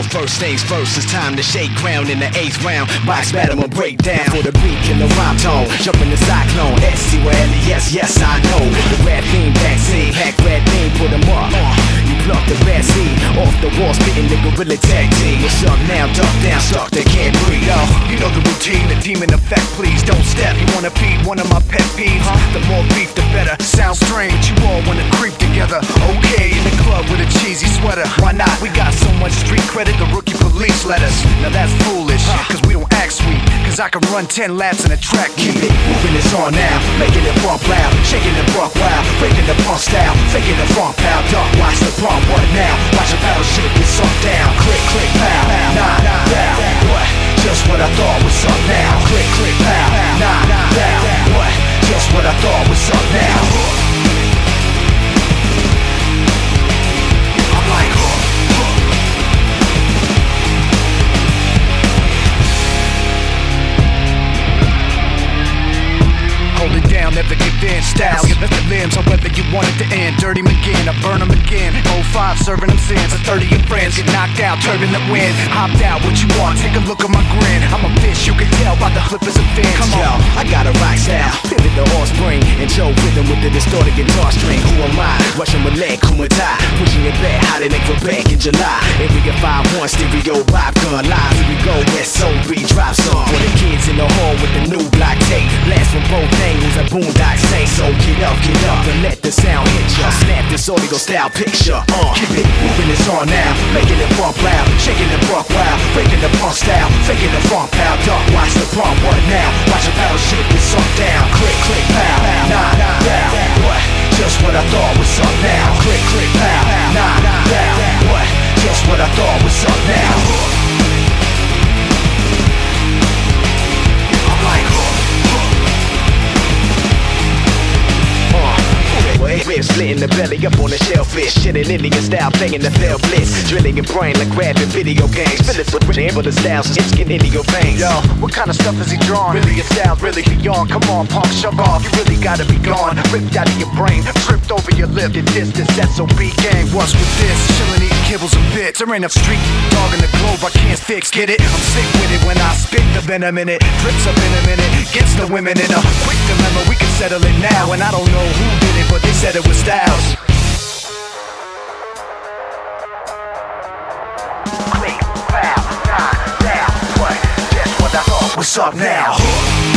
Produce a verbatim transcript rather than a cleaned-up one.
first things first, it's time to shake ground in the eighth round. Box battle and break down for the beat and the rhyme tone. Jump in the cyclone, S C Y L E S, yes I know. The rap theme vaccine, pack red theme, put them up. You pluck the bad seed off the wall, spitting the gorilla tag team. What's up now, duck down, suck, they can't breathe. Yo, you know the routine, the demon effect, please don't step. You wanna feed one of my pet peeves? Huh? The more beef, the better. Sounds strange, you all wanna creep together. Okay, in the club with a cheesy sweater. Why not? We got so much street credit, the rookie police let us. Now that's foolish, cause we don't act sweet. Cause I can run ten laps in a track. Keep it moving, it's on now. Making it bump loud, shaking it buck wild. Breaking the punk style, faking the funk pow. Duck, watch the pump, what now? Watch a battle shit get sunk down. Click, click, pow, nah, down. What? Just what I thought was up now. Click, click, pow, nah, down. What? Just what I thought was up now. I'm like, huh, huh. Hold it down, never give in. Styles, get the limbs, however you want it to end. Dirty McGinn, I burn them again. oh five, serving them sins. A thirty of friends get knocked out, turbulent wind. Hopped out, what you want? Take a look at my grin. I'm a fish, you can tell by the flippers and fins. Come on, yo, I got a rock style. Pivot the offspring and Joe rhythm with the distorted guitar string. Who am I? Russian Malay, Kumata. Pushing it back, hotter than Quebec in July. And we get five one stereo, vibe gun live. Here we go, West Soul beat drop song. For the kids in the hall with the new block tape. Blast from both angles, a boondock say so. Get up, get up, and let the sound hit ya. Snap this audio style picture. Uh, keep it moving, it's on now. Making it bump loud, shaking the buck wild. Breaking the punk style, faking the funk pow. Duck, watch the pump, what now? Watch a battle shit get sunk down. Click, click, pow, nah, down. What? Just what I thought was up now. Click, click, pow, nah, down. What? Just what I thought was up now. I'm like, huh, ribs splitting the belly up on the shellfish. Shitting Indian style, playing the fell blitz. Drilling your brain like grabbing video games. Fill it with but the styles is getting into your veins. Yo, what kind of stuff is he drawing? Really your style, really beyond. Come on, punk, shove off. You really gotta be gone. Ripped out of your brain, tripped over your lip. The distance, S O B gang. What's with this? Chillin', eating kibbles and bits. There ain't a street dog in the globe I can't fix. Get it? I'm sick with it when I spit the venom in it. Drips up in a minute. Gets the women in a quick dilemma. We can settle it now. And I don't know who did it, but they said it was Styles. Click, foul, nah, down. What? Guess what I thought was up now.